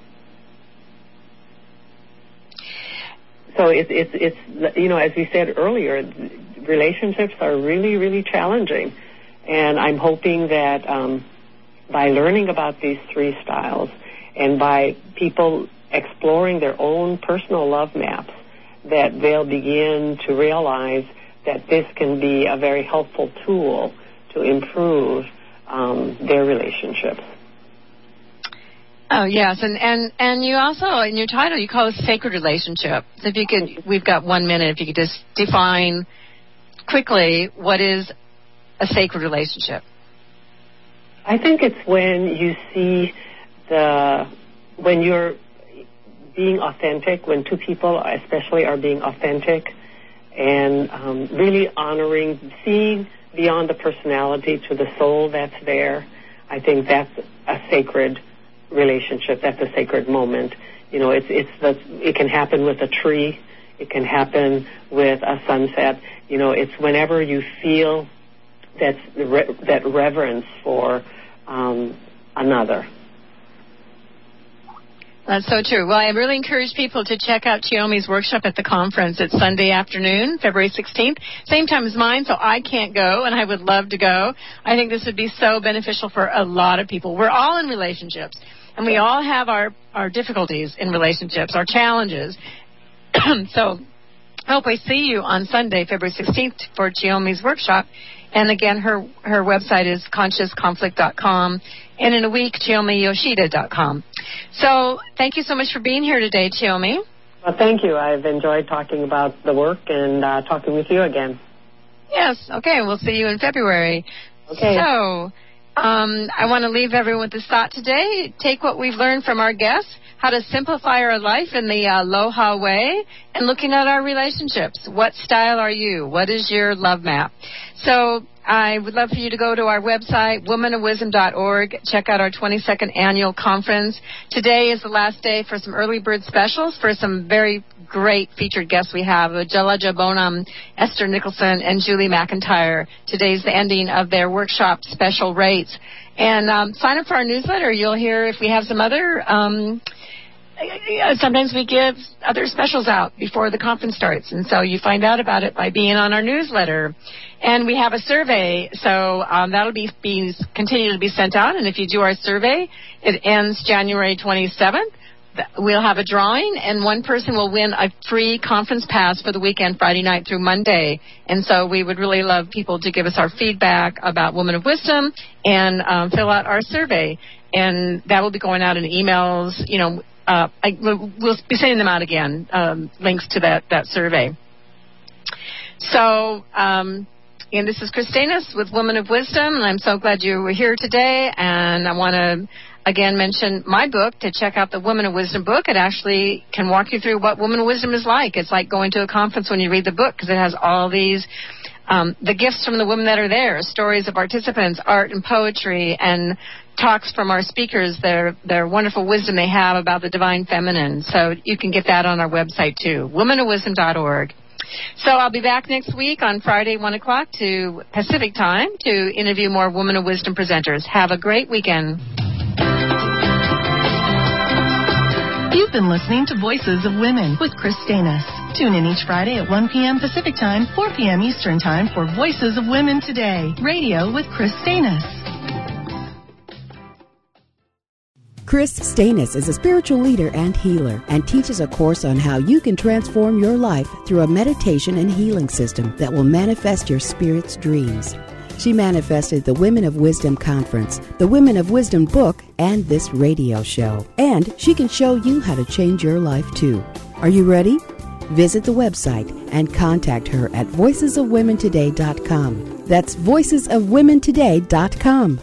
So it's it's it's you know, as we said earlier, relationships are really really challenging, and I'm hoping that um, by learning about these three styles and by people exploring their own personal love maps, that they'll begin to realize that this can be a very helpful tool to improve um, their relationships. Oh, yes, and, and, and you also, in your title, you call it sacred relationship. So if you could, we've got one minute, if you could just define quickly what is a sacred relationship. I think it's when you see the, when you're being authentic, when two people especially are being authentic and um, really honoring, seeing beyond the personality to the soul that's there. I think that's a sacred relationship. That's a sacred moment. You know, it's it's the it can happen with a tree. It can happen with a sunset. You know, it's whenever you feel that's re- that reverence for um, another. That's so true. Well, I really encourage people to check out Chiyomi's workshop at the conference. It's Sunday afternoon, February sixteenth, same time as mine, so I can't go, and I would love to go. I think this would be so beneficial for a lot of people. We're all in relationships, and we all have our, our difficulties in relationships, our challenges. So I hope I see you on Sunday, February sixteenth, for Chiyomi's workshop. And again, her her website is conscious conflict dot com, and in a week, chiyomi yoshida dot com. So thank you so much for being here today, Chiyomi. Well, thank you. I've enjoyed talking about the work and uh, talking with you again. Yes. Okay. We'll see you in February. Okay. So um, I want to leave everyone with this thought today. Take what we've learned from our guests, how to simplify our life in the uh, Aloha way, and looking at our relationships. What style are you? What is your love map? So I would love for you to go to our website, woman of wisdom dot org. Check out our twenty-second annual conference. Today is the last day for some early bird specials for some very great featured guests we have, Jalaja Bonham, Esther Nicholson, and Julie McIntyre. Today's the ending of their workshop special rates. And um, sign up for our newsletter. You'll hear if we have some other... Um, Sometimes we give other specials out before the conference starts, and so you find out about it by being on our newsletter. And we have a survey, so um, that'll be, be continue to be sent out. And if you do our survey, it ends January twenty-seventh. We'll have a drawing, and one person will win a free conference pass for the weekend, Friday night through Monday. And so we would really love people to give us our feedback about Woman of Wisdom and um, fill out our survey. And that will be going out in emails, you know. Uh, I, we'll be sending them out again, um, links to that, that survey. So, um, and this is Christinus with Woman of Wisdom, and I'm so glad you were here today. And I want to, again, mention my book, to check out the Woman of Wisdom book. It actually can walk you through what Woman of Wisdom is like. It's like going to a conference when you read the book, because it has all these, um, the gifts from the women that are there, stories of participants, art and poetry, and talks from our speakers, their their wonderful wisdom they have about the divine feminine. So you can get that on our website too, woman of wisdom dot org. So I'll be back next week on Friday, one o'clock to Pacific time to interview more Woman of Wisdom presenters. Have a great weekend. You've been listening to Voices of Women with Chris Stanis. Tune in each Friday at one p.m. Pacific Time, four p.m. Eastern Time for Voices of Women Today, radio with Chris Stanis. Chris Stanis is a spiritual leader and healer and teaches a course on how you can transform your life through a meditation and healing system that will manifest your spirit's dreams. She manifested the Women of Wisdom Conference, the Women of Wisdom book, and this radio show. And she can show you how to change your life too. Are you ready? Visit the website and contact her at voices of women today dot com. That's voices of women today dot com.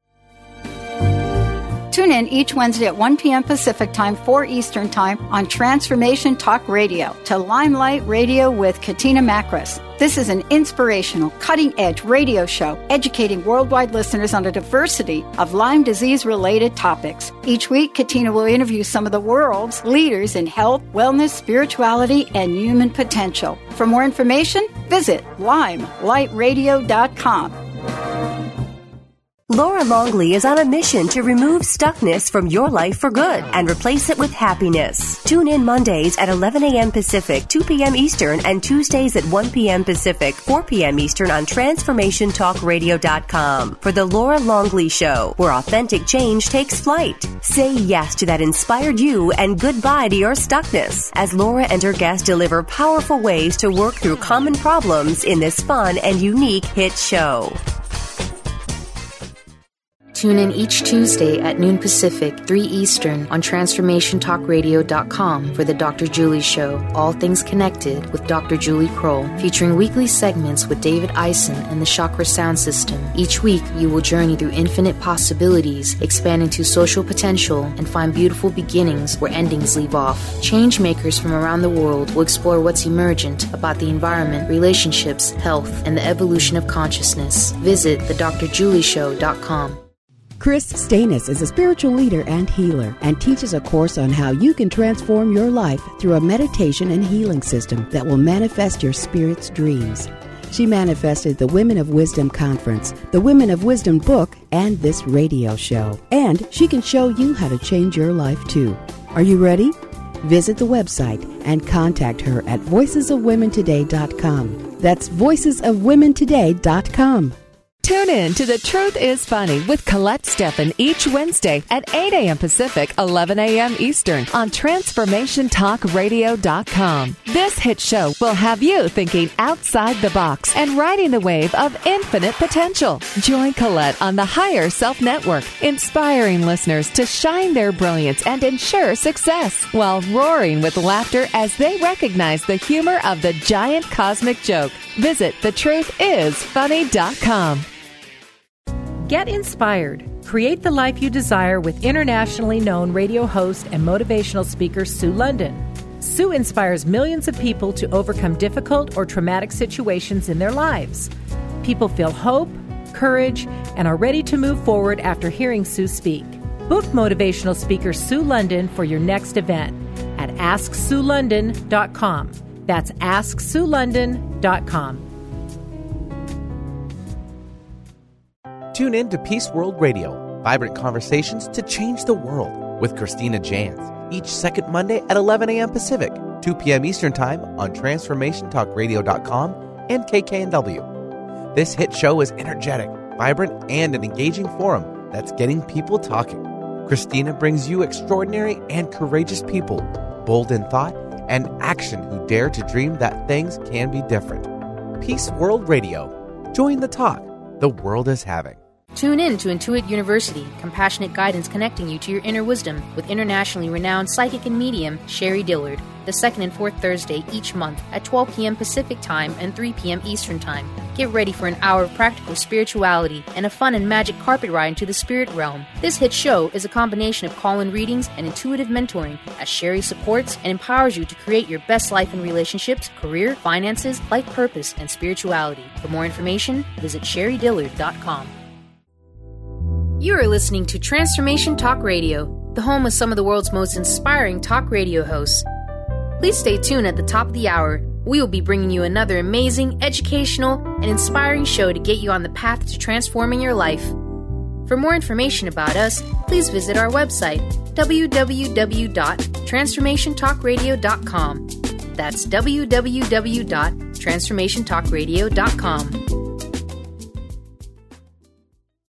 Tune in each Wednesday at one p.m. Pacific Time, four Eastern Time on Transformation Talk Radio to Limelight Radio with Katina Makris. This is an inspirational, cutting-edge radio show educating worldwide listeners on a diversity of Lyme disease-related topics. Each week, Katina will interview some of the world's leaders in health, wellness, spirituality, and human potential. For more information, visit limelight radio dot com. Laura Longley is on a mission to remove stuckness from your life for good and replace it with happiness. Tune in Mondays at eleven a.m. Pacific, two p.m. Eastern, and Tuesdays at one p.m. Pacific, four p.m. Eastern on Transformation Talk Radio dot com for The Laura Longley Show, where authentic change takes flight. Say yes to that inspired you and goodbye to your stuckness as Laura and her guests deliver powerful ways to work through common problems in this fun and unique hit show. Tune in each Tuesday at noon Pacific, three Eastern on Transformation Talk Radio dot com for the Doctor Julie Show, All Things Connected with Doctor Julie Kroll, featuring weekly segments with David Eisen and the Chakra Sound System. Each week, you will journey through infinite possibilities, expand into social potential, and find beautiful beginnings where endings leave off. Change makers from around the world will explore what's emergent about the environment, relationships, health, and the evolution of consciousness. Visit the Doctor Julie Show dot com. Chris Stanis is a spiritual leader and healer and teaches a course on how you can transform your life through a meditation and healing system that will manifest your spirit's dreams. She manifested the Women of Wisdom Conference, the Women of Wisdom book, and this radio show. And she can show you how to change your life too. Are you ready? Visit the website and contact her at voices of women today dot com. That's voices of women today dot com. Tune in to The Truth is Funny with Colette Steffen each Wednesday at eight a.m. Pacific, eleven a.m. Eastern on Transformation Talk Radio dot com. This hit show will have you thinking outside the box and riding the wave of infinite potential. Join Colette on the Higher Self Network, inspiring listeners to shine their brilliance and ensure success while roaring with laughter as they recognize the humor of the giant cosmic joke. Visit the truth is funny dot com. Get inspired. Create the life you desire with internationally known radio host and motivational speaker Sue London. Sue inspires millions of people to overcome difficult or traumatic situations in their lives. People feel hope, courage, and are ready to move forward after hearing Sue speak. Book motivational speaker Sue London for your next event at ask sue london dot com. That's ask sue london dot com. Tune in to Peace World Radio, vibrant conversations to change the world with Christina Jans, each second Monday at eleven a.m. Pacific, two p.m. Eastern Time on Transformation Talk Radio dot com and K K N W. This hit show is energetic, vibrant, and an engaging forum that's getting people talking. Christina brings you extraordinary and courageous people, bold in thought and action who dare to dream that things can be different. Peace World Radio. Join the talk the world is having. Tune in to Intuit University, compassionate guidance connecting you to your inner wisdom with internationally renowned psychic and medium Sherry Dillard, the second and fourth Thursday each month at twelve p.m. Pacific Time and three p.m. Eastern Time. Get ready for an hour of practical spirituality and a fun and magic carpet ride into the spirit realm. This hit show is a combination of call-in readings and intuitive mentoring as Sherry supports and empowers you to create your best life in relationships, career, finances, life purpose, and spirituality. For more information, visit sherry dillard dot com. You are listening to Transformation Talk Radio, the home of some of the world's most inspiring talk radio hosts. Please stay tuned at the top of the hour. We will be bringing you another amazing, educational, and inspiring show to get you on the path to transforming your life. For more information about us, please visit our website, w w w dot transformation talk radio dot com. That's w w w dot transformation talk radio dot com.